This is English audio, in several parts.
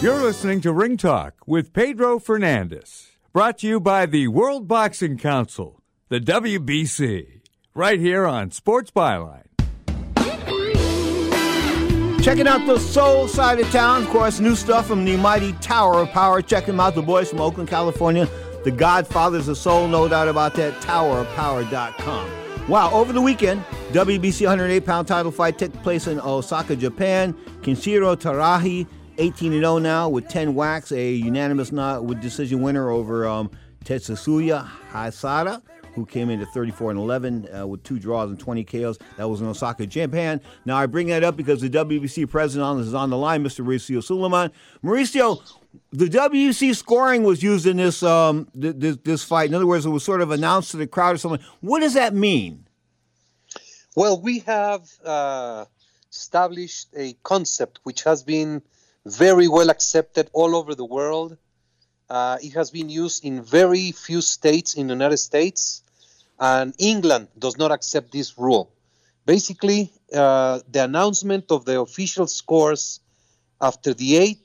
You're listening to Ring Talk with Pedro Fernandez, brought to you by the World Boxing Council, the WBC, right here on Sports Byline. Checking out the soul side of town. Of course, new stuff from the mighty Tower of Power. Check them out, the boys from Oakland, California. The Godfathers of Soul, no doubt about that. TowerofPower.com. Wow, over the weekend, WBC 108-pound title fight took place in Osaka, Japan. Kenshiro Terahi, 18-0 now with 10 whacks, a unanimous decision winner over Tetsuya Hasada, who came in at 34-11 with 2 draws and 20 KOs. That was in Osaka, Japan. Now, I bring that up because the WBC president is on the line, Mr. Mauricio Suleiman. Mauricio, the WBC scoring was used in this this fight. In other words, it was sort of announced to the crowd or something. What does that mean? Well, we have established a concept which has been very well accepted all over the world. It has been used in very few states in the United States, and England does not accept this rule. Basically, the announcement of the official scores after the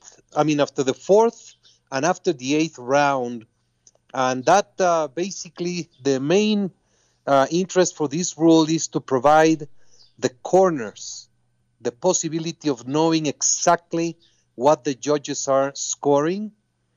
fourth and after the 8th round, and that basically the main interest for this rule is to provide the corners the possibility of knowing exactly what the judges are scoring,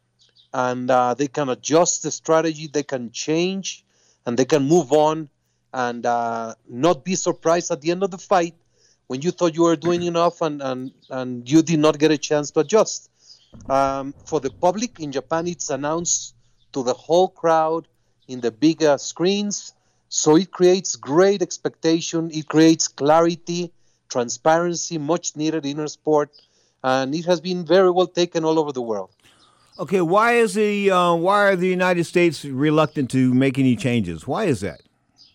and they can adjust the strategy, they can change, and they can move on and not be surprised at the end of the fight when you thought you were doing enough and you did not get a chance to adjust. For the public in Japan, it's announced to the whole crowd in the big screens, so it creates great expectation, it creates clarity, transparency, much needed in our sport, and it has been very well taken all over the world. Okay, why are the United States reluctant to make any changes? Why is that?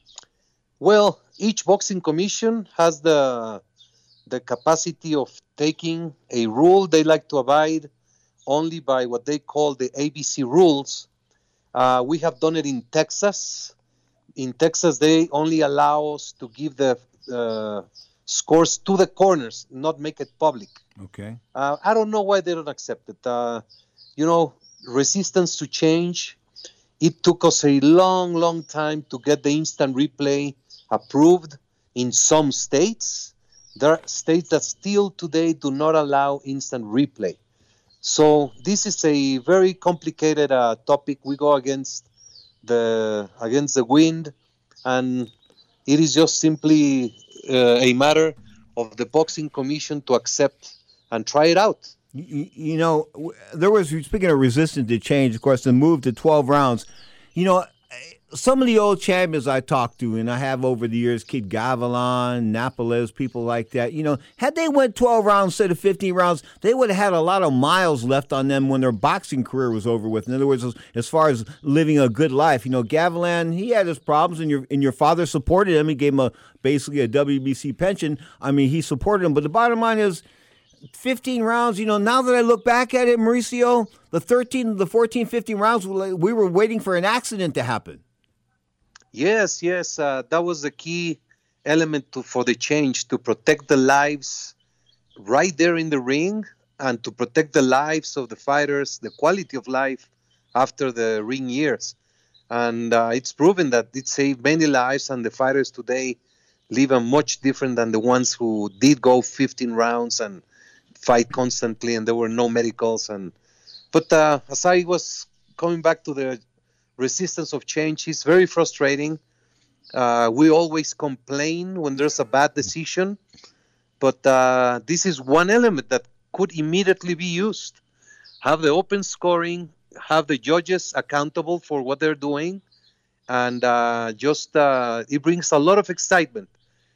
Well, each boxing commission has the capacity of taking a rule. They like to abide only by what they call the ABC rules. We have done it in Texas. In Texas, they only allow us to give the scores to the corners, not make it public. Okay. I don't know why they don't accept it. Resistance to change. It took us a long, long time to get the instant replay approved in some states. There are states that still today do not allow instant replay. So this is a very complicated topic. We go against the wind, and it is just simply a matter of the boxing commission to accept and try it out. There was, speaking of resistance to change, of course, the move to 12 rounds. Some of the old champions I talked to, and I have over the years, Kid Gavilan, Napoles, people like that, had they went 12 rounds instead of 15 rounds, they would have had a lot of miles left on them when their boxing career was over with. In other words, as far as living a good life. Gavilan, he had his problems, and your father supported him. He gave him basically a WBC pension. I mean, he supported him. But the bottom line is, 15 rounds, now that I look back at it, Mauricio, the 14, 15 rounds, we were waiting for an accident to happen. Yes. That was the key element for the change, to protect the lives right there in the ring and to protect the lives of the fighters, the quality of life after the ring years. And it's proven that it saved many lives, and the fighters today live a much different than the ones who did go 15 rounds and fight constantly, and there were no medicals. But as I was coming back to the resistance of change, it's very frustrating. We always complain when there's a bad decision, but this is one element that could immediately be used. Have the open scoring, have the judges accountable for what they're doing, and it brings a lot of excitement.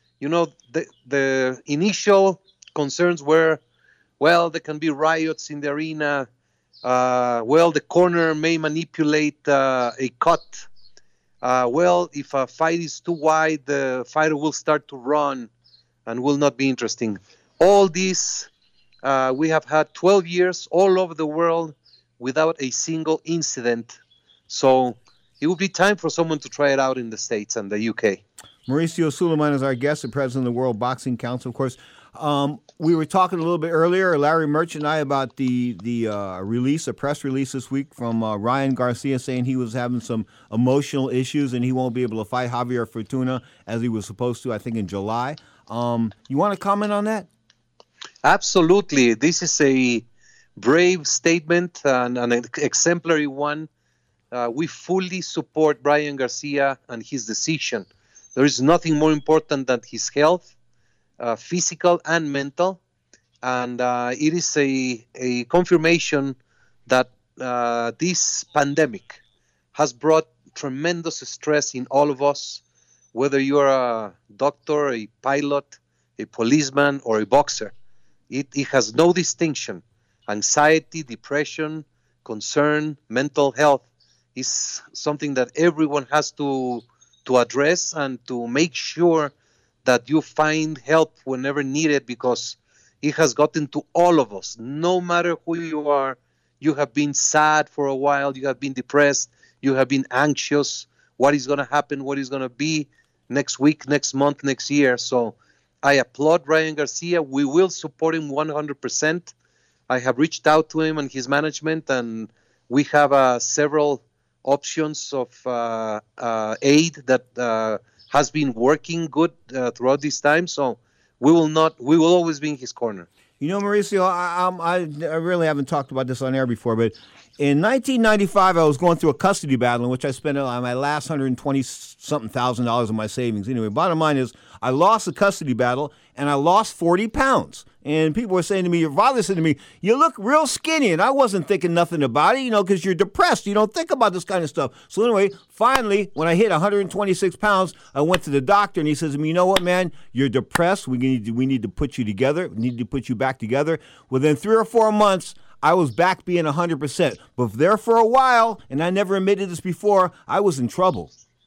The initial concerns were, well, there can be riots in the arena. The corner may manipulate a cut. If a fight is too wide, the fighter will start to run and will not be interesting. All this, we have had 12 years all over the world without a single incident. So it would be time for someone to try it out in the States and the UK. Mauricio Suleiman is our guest, the president of the World Boxing Council. Of course, We were talking a little bit earlier, Larry Murch and I, about the release, a press release this week from Ryan Garcia saying he was having some emotional issues and he won't be able to fight Javier Fortuna as he was supposed to, I think, in July. You want to comment on that? Absolutely. This is a brave statement and an exemplary one. We fully support Brian Garcia and his decision. There is nothing more important than his health, physical and mental. And it is a confirmation that this pandemic has brought tremendous stress in all of us, whether you're a doctor, a pilot, a policeman, or a boxer. It has no distinction. Anxiety, depression, concern, mental health is something that everyone has to address and to make sure that you find help whenever needed, because it has gotten to all of us. No matter who you are, you have been sad for a while, you have been depressed, you have been anxious. What is going to happen? What is going to be next week, next month, next year? So I applaud Ryan Garcia. We will support him 100%. I have reached out to him and his management, and we have several options of aid that has been working good throughout this time. So we will always be in his corner. You know, Mauricio, I really haven't talked about this on air before, but in 1995, I was going through a custody battle in which I spent my last $120-something thousand of my savings. Anyway, bottom line is I lost the custody battle, and I lost 40 pounds. And people were saying to me, your father said to me, you look real skinny. And I wasn't thinking nothing about it, because you're depressed. You don't think about this kind of stuff. So anyway, finally, when I hit 126 pounds, I went to the doctor, and he says to me, you know what, man, you're depressed. We need to put you together. We need to put you back together. Within 3 or 4 months, I was back being 100%. But there for a while, and I never admitted this before, I was in trouble.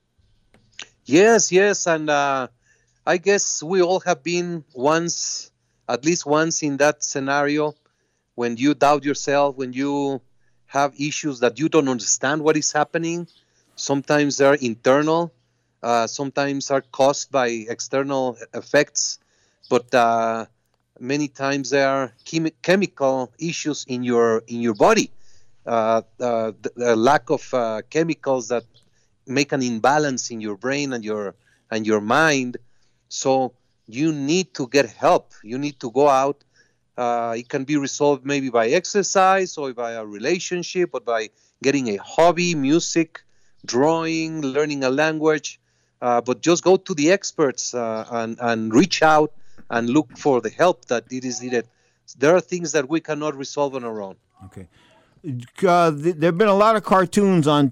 Yes. And I guess we all have been at least once in that scenario, when you doubt yourself, when you have issues that you don't understand what is happening. Sometimes they're internal, sometimes are caused by external effects, but many times there are chemical issues in your body, the lack of chemicals that make an imbalance in your brain and your mind. So you need to get help. You need to go out. It can be resolved maybe by exercise or by a relationship or by getting a hobby, music, drawing, learning a language. But just go to the experts and reach out and look for the help that it is needed. There are things that we cannot resolve on our own. Okay. There have been a lot of cartoons on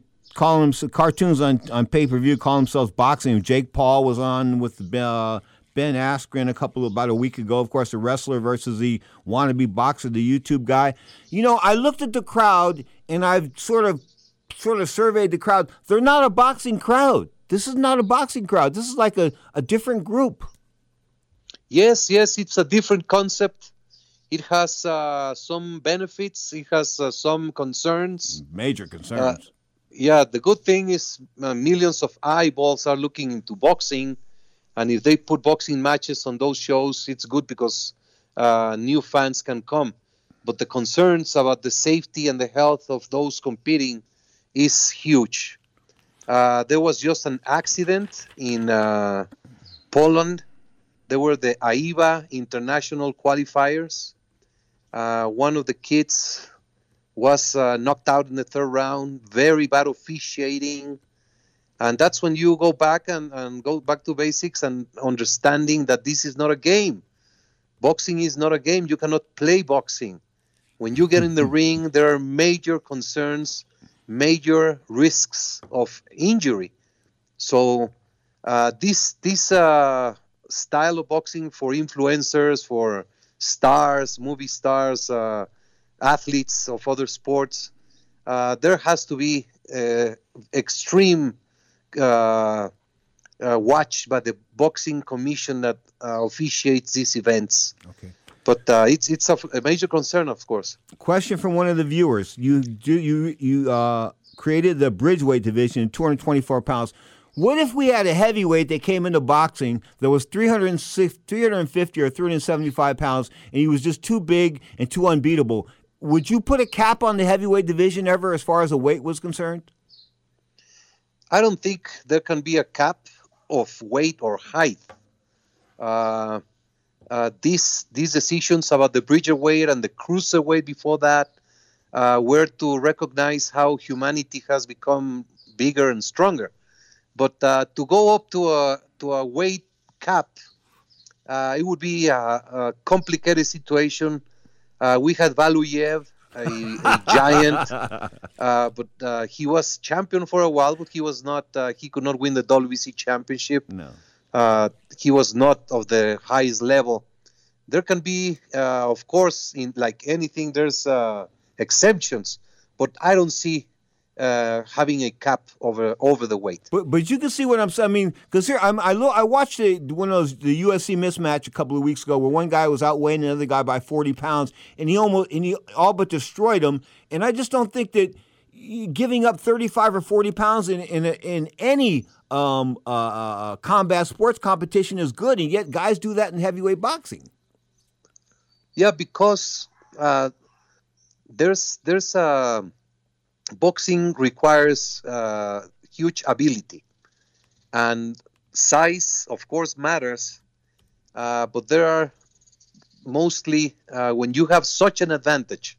pay-per-view call themselves boxing. Jake Paul was on with Ben Askren about a week ago. Of course, the wrestler versus the wannabe boxer, the YouTube guy. I looked at the crowd, and I've sort of surveyed the crowd. They're not a boxing crowd. This is not a boxing crowd. This is like a different group. Yes, it's a different concept. It has some benefits. It has some concerns. Major concerns. The good thing is millions of eyeballs are looking into boxing. And if they put boxing matches on those shows, it's good because new fans can come. But the concerns about the safety and the health of those competing is huge. There was just an accident in Poland. There were the AIBA international qualifiers. One of the kids was knocked out in the third round. Very bad officiating. And that's when you go back and go back to basics and understanding that this is not a game. Boxing is not a game. You cannot play boxing. When you get in the ring, there are major concerns, major risks of injury. So this style of boxing for influencers, for stars, movie stars, athletes of other sports, there has to be extreme watch by the boxing commission that officiates these events. Okay. But it's a major concern, of course. Question from one of the viewers: You created the bridgeweight division, 224 pounds. What if we had a heavyweight that came into boxing that was 350 or 375 pounds, and he was just too big and too unbeatable? Would you put a cap on the heavyweight division ever as far as the weight was concerned? I don't think there can be a cap of weight or height. These decisions about the Bridgerweight and the Cruiserweight before that were to recognize how humanity has become bigger and stronger. But to go up to a weight cap, it would be a complicated situation. We had Valuyev, a giant, but he was champion for a while, but he was not. He could not win the WBC championship. No. He was not of the highest level. There can be, of course, in like anything, there's exemptions, but I don't see having a cap over the weight. But you can see what I'm saying. I mean, because here I watched one of those the UFC mismatch a couple of weeks ago where one guy was outweighing another guy by 40 pounds, and he all but destroyed him. And I just don't think that giving up 35 or 40 pounds in any combat sports competition is good, and yet guys do that in heavyweight boxing. Yeah, because there's boxing requires huge ability, and size, of course, matters. But there are mostly when you have such an advantage,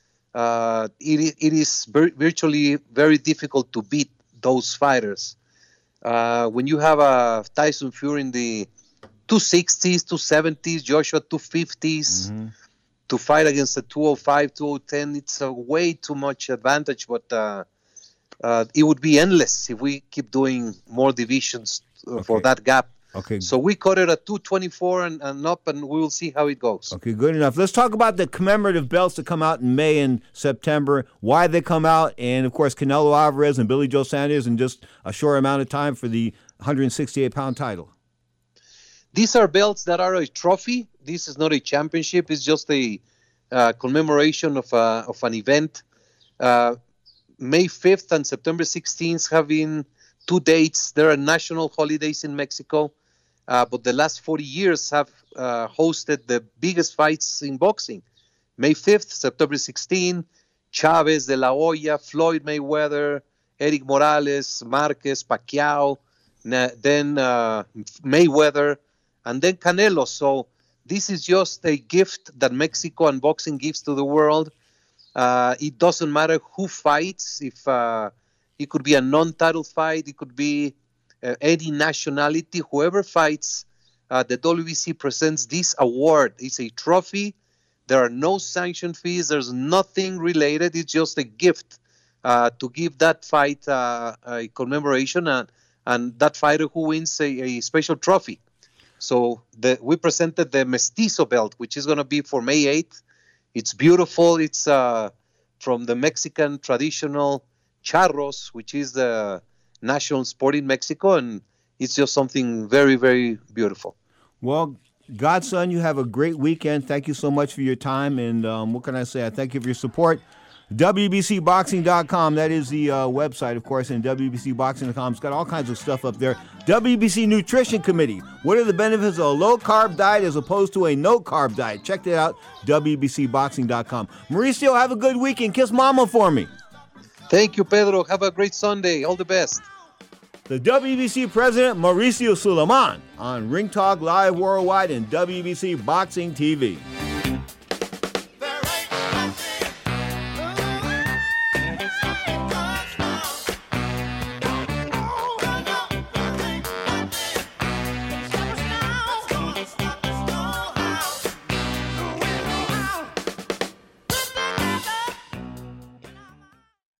it is virtually very difficult to beat those fighters. When you have a Tyson Fury in the 260s, 270s, Joshua 250s, to fight against a 205, 210, it's a way too much advantage. But it would be endless if we keep doing more divisions for that gap. Okay. So we cut it at 224 and up, and we will see how it goes. Okay, good enough. Let's talk about the commemorative belts that come out in May and September, why they come out, and, of course, Canelo Alvarez and Billy Joe Saunders in just a short amount of time for the 168-pound title. These are belts that are a trophy. This is not a championship. It's just a commemoration of an event. May 5th and September 16th have been 2 dates. There are national holidays in Mexico. But the last 40 years have hosted the biggest fights in boxing. May 5th, September 16th, Chavez, De La Hoya, Floyd Mayweather, Eric Morales, Marquez, Pacquiao, then Mayweather, and then Canelo. So this is just a gift that Mexico and boxing gives to the world. It doesn't matter who fights. If it could be a non-title fight, it could be any nationality, whoever fights, the WBC presents this award. It's a trophy. There are no sanction fees. There's nothing related. It's just a gift to give that fight a commemoration, and that fighter who wins a special trophy. So we presented the Mestizo belt, which is going to be for May 8th. It's beautiful. It's from the Mexican traditional charros, which is the national sport in Mexico, and it's just something very, very beautiful. Well, Godson, you have a great weekend. Thank you so much for your time, and what can I say? I thank you for your support. WBCBoxing.com, that is the website, of course, and WBCBoxing.com. It's got all kinds of stuff up there. WBC Nutrition Committee. What are the benefits of a low-carb diet as opposed to a no-carb diet? Check that out, WBCBoxing.com. Mauricio, have a good weekend. Kiss Mama for me. Thank you, Pedro. Have a great Sunday. All the best. The WBC president, Mauricio Sulaimán, on Ring Talk Live Worldwide and WBC Boxing TV.